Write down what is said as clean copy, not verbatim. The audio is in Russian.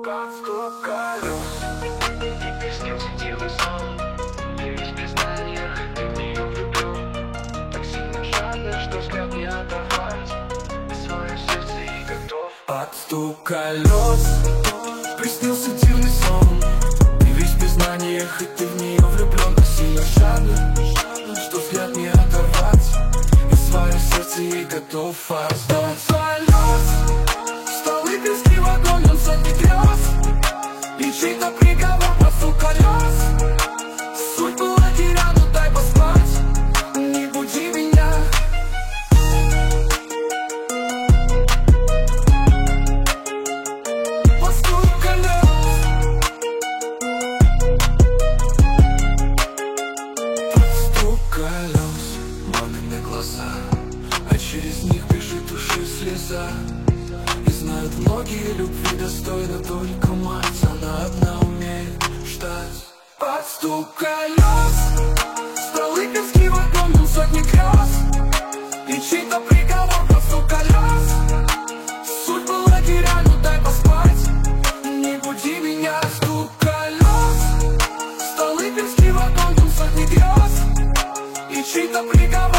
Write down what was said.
Под стук колес и песни светилый сон. И весь признание, ты в нее влюблен. Так сильно жадно, что взгляд не оторвать. И свое сердце и готов. Под стук колес приснился дивный сон. Ты весь в признаниях, и ты в нее влюблен. Так сильно жадно, что взгляд не оторвать. И свое сердце ей готов. Под стук колес столы пески в огонь, он сотни грез. И чей-то приговор под стук колес. Суть была тирану, дай поспать. Не буди меня. Под стук колес. Под стук колес. Мамины глаза, а через них бежит души слеза. И знают многие, любви достойна только мать. Она одна умеет ждать. Под стук колес столы пески в огонь, он сотни грез. И чей-то приговор под стук колес. Суть была тирану, дай поспать. Не буди меня. Стук колес столы пески в огонь, он сотни грез. И чей-то приговор